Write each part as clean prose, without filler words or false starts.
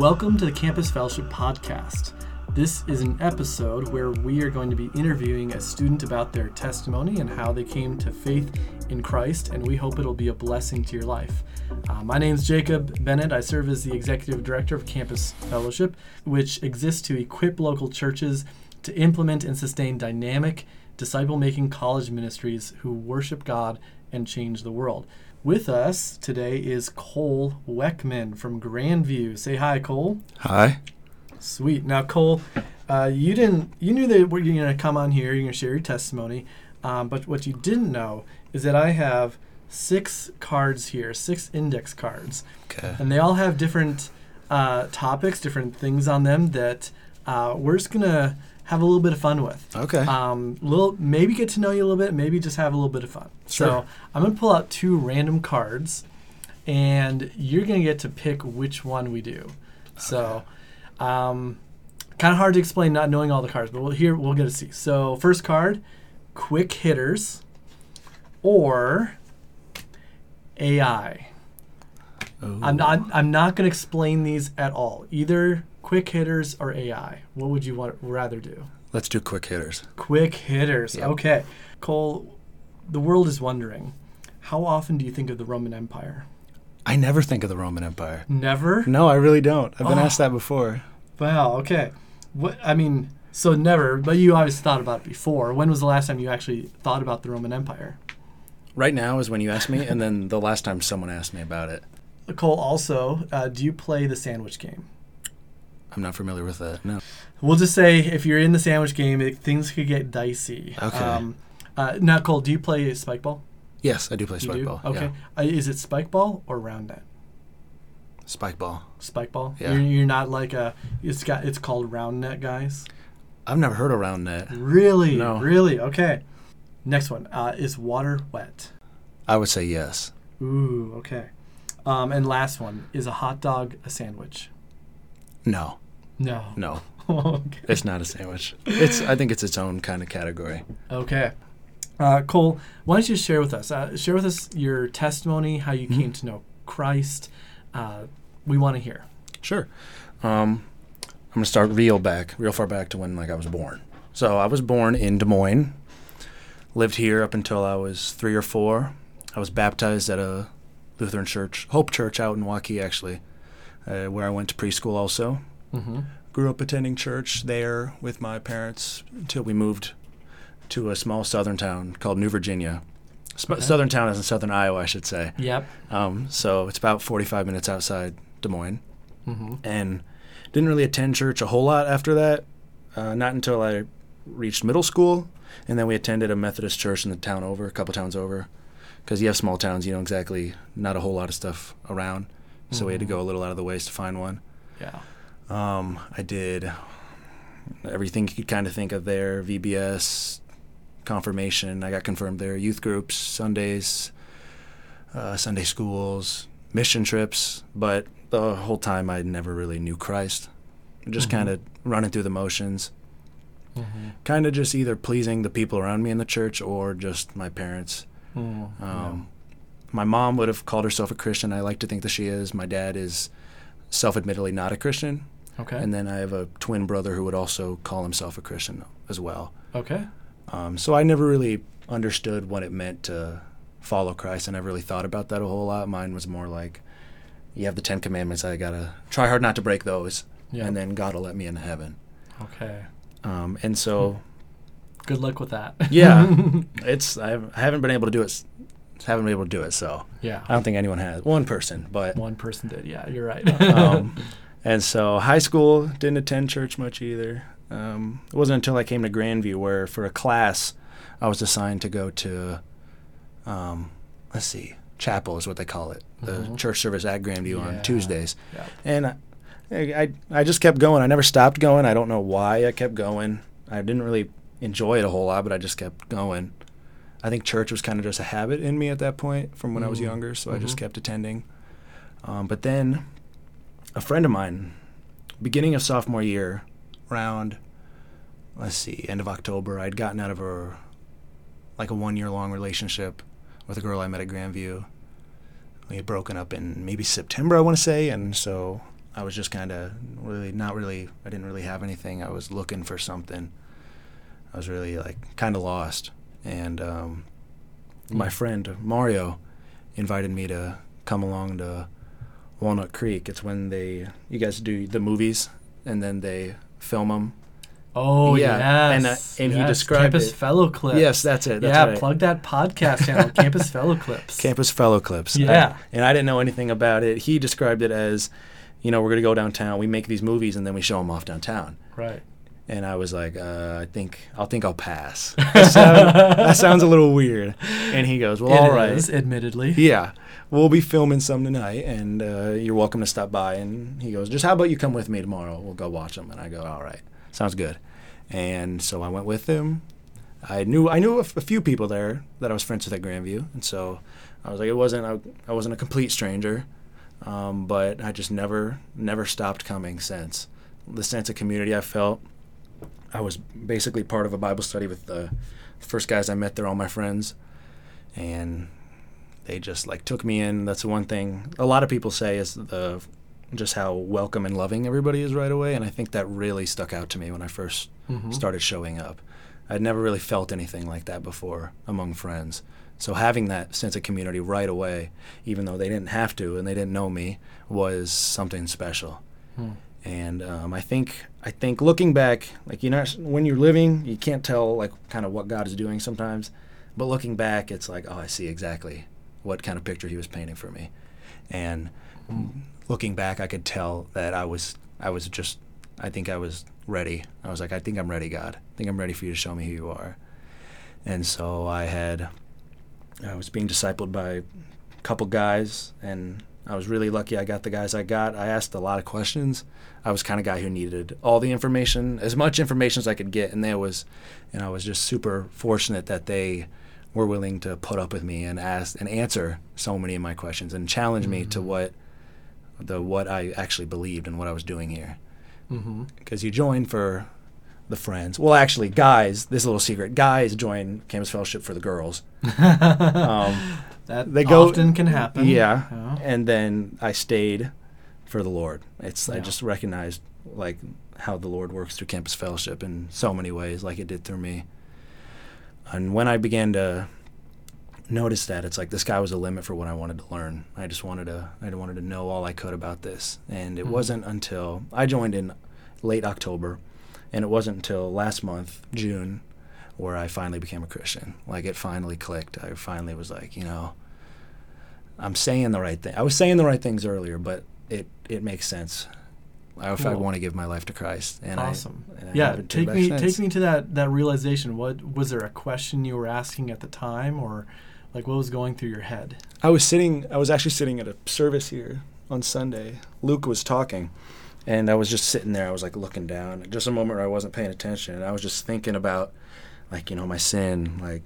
Welcome to the Campus Fellowship Podcast. This is an episode where we are going to be interviewing a student about their testimony and how they came to faith in Christ, and we hope it'll be a blessing to your life. My name is Jacob Bennett. I serve as the Executive Director of Campus Fellowship, which exists to equip local churches to implement and sustain dynamic, disciple-making college ministries who worship God and change the world. With us today is Cole Weckman from Grandview. Say hi, Cole. Hi. Sweet. Now, Cole, you knew that you're going to come on here, you're going to share your testimony, but what you didn't know is that I have 6 cards here, 6 index cards. Okay. And they all have different topics, different things on them that we're just going to have a little bit of fun with. Okay. Maybe get to know you a little bit, maybe just have a little bit of fun. Sure. So I'm going to pull out 2 random cards, and you're going to get to pick which one we do. So kind of hard to explain not knowing all the cards, but we'll get to see. So first card, quick hitters or AI. Ooh. I'm not going to explain these at all. Either quick hitters or AI. What would you rather do? Let's do quick hitters. Quick hitters. Yep. Okay. Cole, the world is wondering, how often do you think of the Roman Empire? I never think of the Roman Empire. Never? No, I really don't. I've been asked that before. Wow, okay. So never, but you obviously thought about it before. When was the last time you actually thought about the Roman Empire? Right now is when you asked me, and then the last time someone asked me about it. Cole, also, do you play the sandwich game? I'm not familiar with that, no. We'll just say if you're in the sandwich game, things could get dicey. Okay. Now, Cole, do you play spike ball? Yes, I do play spike ball. Okay. Yeah. Is it spike ball or round net? Spike ball. Spike ball? Yeah. You're not like it's called round net, guys? I've never heard of round net. Really? No. Really? Okay. Next one. Is water wet? I would say yes. Ooh, okay. And last one. Is a hot dog a sandwich? No. No. Okay. It's not a sandwich. I think it's its own kind of category. Okay. Cole, why don't you share with us? Share with us your testimony, how you came to know Christ. We want to hear. Sure. I'm going to start real far back to when I was born. So I was born in Des Moines, lived here up until I was 3 or 4. I was baptized at a Lutheran church, Hope Church out in Waukee, actually, where I went to preschool also. Mm-hmm. Grew up attending church there with my parents until we moved to a small southern town called New Virginia. Okay. Southern town is in southern Iowa, I should say. Yep. So it's about 45 minutes outside Des Moines. Mm-hmm. And didn't really attend church a whole lot after that, not until I reached middle school. And then we attended a Methodist church in the town over, a couple towns over. Because you have small towns, not a whole lot of stuff around. So we had to go a little out of the ways to find one. Yeah. I did everything you could kind of think of there, VBS, confirmation. I got confirmed there, youth groups, Sundays, Sunday schools, mission trips. But the whole time I never really knew Christ. Just kind of running through the motions. Mm-hmm. Kind of just either pleasing the people around me in the church or just my parents. My mom would have called herself a Christian. I like to think that she is. My dad is self-admittedly not a Christian. Okay. And then I have a twin brother who would also call himself a Christian as well. Okay. So I never really understood what it meant to follow Christ. I never really thought about that a whole lot. Mine was more like, you have the 10 Commandments. I got to try hard not to break those. Yep. And then God will let me into heaven. Okay. And so... Good luck with that. Yeah. I haven't been able to do it. Haven't been able to do it, so yeah. I don't think anyone has. One person, but... One person did, yeah, you're right. And so high school, didn't attend church much either. It wasn't until I came to Grandview where for a class I was assigned to go to, chapel is what they call it, the church service at Grandview on Tuesdays. Yeah. And I just kept going. I never stopped going. I don't know why I kept going. I didn't really enjoy it a whole lot, but I just kept going. I think church was kind of just a habit in me at that point from when I was younger, so I just kept attending. But then a friend of mine, beginning of sophomore year, around, end of October, I'd gotten out of a 1-year-long relationship with a girl I met at Grandview. We had broken up in maybe September, I want to say, and so I was just kind of I didn't really have anything. I was looking for something. I was really like kind of lost. And my friend Mario invited me to come along to Walnut Creek. It's when you guys do the movies and then they film them. Oh, yeah. Yes. And he described Campus Fellow Clips. Yes, that's it. That's right. Plug that podcast channel, Campus Fellow Clips. Campus Fellow Clips. Yeah. And I didn't know anything about it. He described it as, we're going to go downtown. We make these movies and then we show them off downtown. Right. And I was like, I think I'll pass. That sounds a little weird. And he goes, well, all right. It is, admittedly. Yeah. We'll be filming some tonight, and you're welcome to stop by. And he goes, just how about you come with me tomorrow? We'll go watch them. And I go, all right. Sounds good. And so I went with him. I knew a few people there that I was friends with at Grandview. And so I was like, I wasn't a complete stranger, but I just never stopped coming since. The sense of community I felt. I was basically part of a Bible study with the first guys I met. They're all my friends, and they just like took me in. That's the one thing a lot of people say is just how welcome and loving everybody is right away, and I think that really stuck out to me when I first started showing up. I'd never really felt anything like that before among friends. So having that sense of community right away, even though they didn't have to and they didn't know me, was something special. And I think looking back, like when you're living, you can't tell like kind of what God is doing sometimes, but looking back, it's like, oh, I see exactly what kind of picture He was painting for me. And looking back, I could tell that I think I was ready. I was like, I think I'm ready, God. I think I'm ready for you to show me who you are. And so I was being discipled by a couple guys, and I was really lucky I got the guys I got. I asked a lot of questions. I was kind of guy who needed all the information, as much information as I could get, and I was just super fortunate that they were willing to put up with me and ask and answer so many of my questions and challenge me to what I actually believed and what I was doing here. Because you join for the friends. Well, actually, guys, this little secret, guys join Campus Fellowship for the girls. That often can happen. Yeah. And then I stayed for the Lord. I just recognized like how the Lord works through Campus Fellowship in so many ways, like it did through me. And when I began to notice that, it's like the sky was the limit for what I wanted to learn. I wanted to know all I could about this. And it wasn't until I joined in late October, and it wasn't until last month, June, where I finally became a Christian. Like it finally clicked. I finally was like, I'm saying the right thing. I was saying the right things earlier, but it makes sense. I want to give my life to Christ. And awesome. Take me to that realization. What was there a question you were asking at the time, or like what was going through your head? I was actually sitting at a service here on Sunday. Luke was talking, and I was just sitting there. I was like looking down. Just a moment where I wasn't paying attention, and I was just thinking about like my sin. Like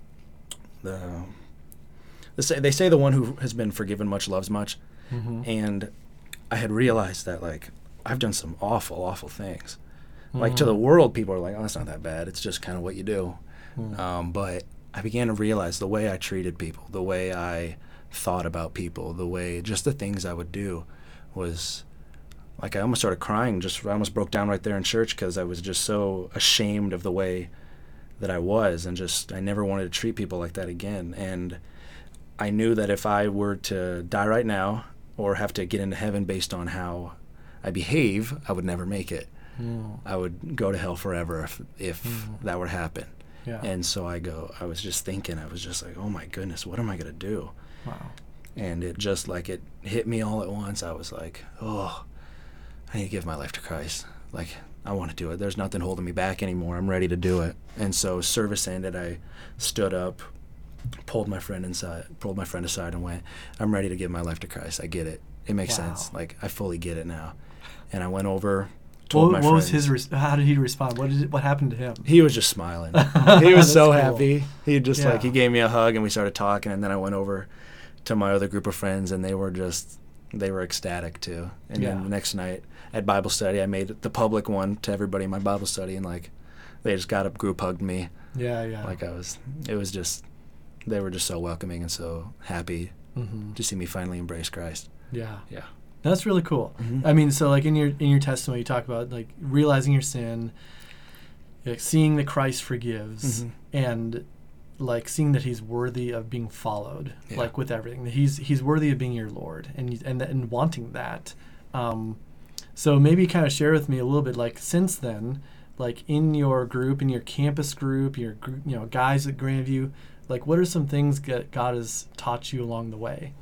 they say the one who has been forgiven much loves much, and I had realized that like I've done some awful things. Like to the world, people are like, oh, it's not that bad. It's just kind of what you do. But I began to realize the way I treated people, the way I thought about people, just the things I would do was like I almost started crying. I almost broke down right there in church because I was just so ashamed of the way that I was, and I never wanted to treat people like that again. And I knew that if I were to die right now or have to get into heaven based on how I behave, I would never make it. I would go to hell forever if that were to happen. Yeah. And so I was just thinking, I was just like, oh my goodness, what am I going to do? Wow. And it just like, it hit me all at once. I was like, oh, I need to give my life to Christ. Like, I want to do it. There's nothing holding me back anymore. I'm ready to do it. And so service ended. I stood up, pulled my friend aside and went, I'm ready to give my life to Christ. I get it. It makes sense. Like, I fully get it now. And I went over, told my friend. What was how did he respond? What happened to him? He was just smiling. He was so happy. He just he gave me a hug and we started talking, and then I went over to my other group of friends and they were ecstatic too. And then the next night at Bible study, I made the public one to everybody in my Bible study, and like they just got up, group hugged me. Yeah. Like they were just so welcoming and so happy to see me finally embrace Christ. Yeah. Yeah. That's really cool. Mm-hmm. I mean, so like in your testimony, you talk about like realizing your sin, like seeing that Christ forgives, Mm-hmm. and like seeing that He's worthy of being followed, Yeah. like with everything. That He's worthy of being your Lord, and wanting that. So maybe kind of share with me a little bit, like since then, like in your group, in your campus group, your group, guys at Grandview, like what are some things that God has taught you along the way?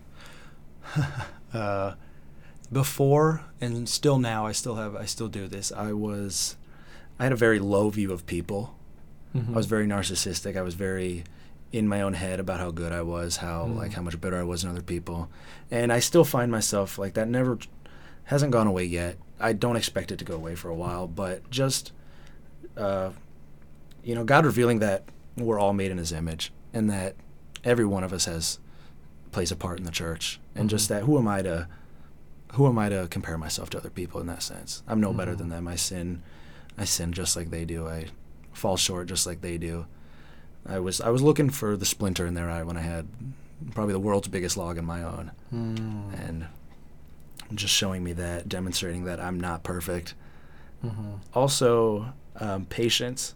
Before and still now, I still do this. I had a very low view of people. Mm-hmm. I was very narcissistic. I was very in my own head about how good I was, how much better I was than other people. And I still find myself like that. Never hasn't gone away yet. I don't expect it to go away for a while, but just God revealing that we're all made in His image, and that every one of us plays a part in the church, and just that who am I to compare myself to other people in that sense? I'm no better than them. I sin just like they do. I fall short just like they do. I was looking for the splinter in their eye when I had probably the world's biggest log in my own, and just showing me that, demonstrating that I'm not perfect. Mm-hmm. Also, patience.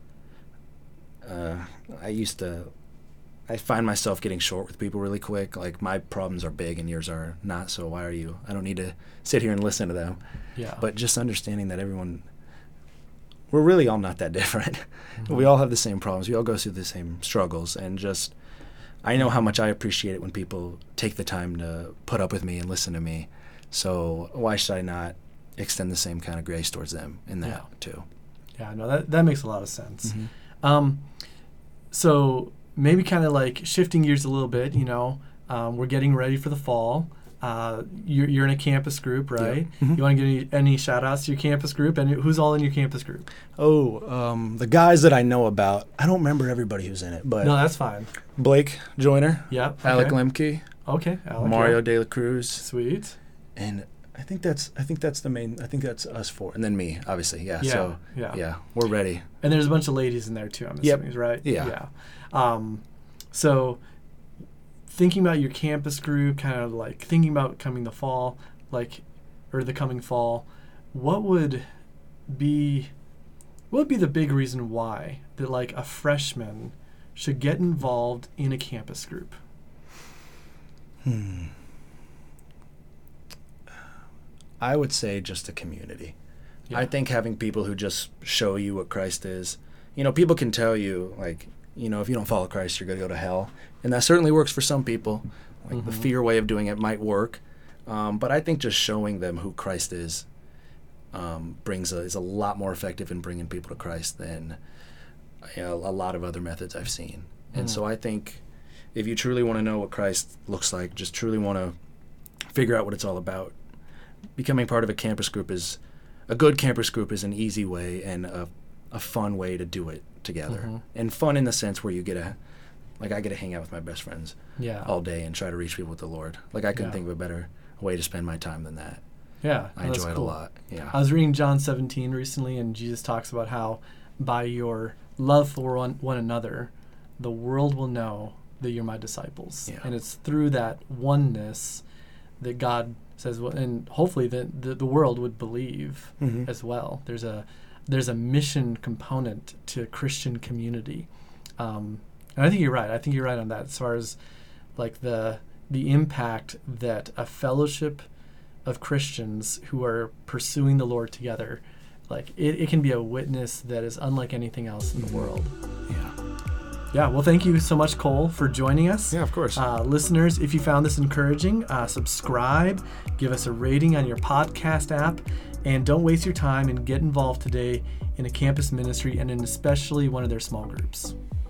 I find myself getting short with people really quick. Like, my problems are big and yours are not, so why are you? I don't need to sit here and listen to them. Yeah. But just understanding that we're really all not that different. Mm-hmm. We all have the same problems. We all go through the same struggles. And just, I know how much I appreciate it when people take the time to put up with me and listen to me. So why should I not extend the same kind of grace towards them in that too? Yeah, no, that makes a lot of sense. Mm-hmm. So maybe kind of like shifting gears a little bit, we're getting ready for the fall. You're in a campus group, right? Yeah. Mm-hmm. You want to give any shout outs to your campus group? And who's all in your campus group? The guys that I know about, I don't remember everybody who's in it, but no, that's fine. Blake Joyner, Yep. Okay. Alec Lemke, okay, Alec, Mario De La Cruz, sweet, and I think that's the main. I think that's us four, and then me, obviously. Yeah. Yeah, So yeah, we're ready. And there's a bunch of ladies in there too. I'm assuming, right? Yeah. So thinking about your campus group, kind of like thinking about coming the fall, or the coming fall, what would be the big reason why that like a freshman should get involved in a campus group? I would say just a community. Yeah. I think having people who just show you what Christ is. People can tell you, like, if you don't follow Christ, you're going to go to hell. And that certainly works for some people. Like, the fear way of doing it might work. But I think just showing them who Christ is is a lot more effective in bringing people to Christ than a lot of other methods I've seen. And so I think if you truly want to know what Christ looks like, just truly want to figure out what it's all about, becoming part of a campus group a good campus group is an easy way and a fun way to do it together. And fun in the sense where I get to hang out with my best friends all day and try to reach people with the Lord. Like, I couldn't think of a better way to spend my time than that. Yeah, I enjoy it a lot. Yeah. I was reading John 17 recently, and Jesus talks about how by your love for one another, the world will know that you're my disciples. Yeah. And it's through that oneness that God says, and hopefully the world would believe as well. There's a mission component to Christian community, and I think you're right. I think you're right on that as far as like the impact that a fellowship of Christians who are pursuing the Lord together, like it can be a witness that is unlike anything else in the world. Yeah, well, thank you so much, Cole, for joining us. Yeah, of course. Listeners, if you found this encouraging, subscribe, give us a rating on your podcast app, and don't waste your time and get involved today in a campus ministry and in especially one of their small groups.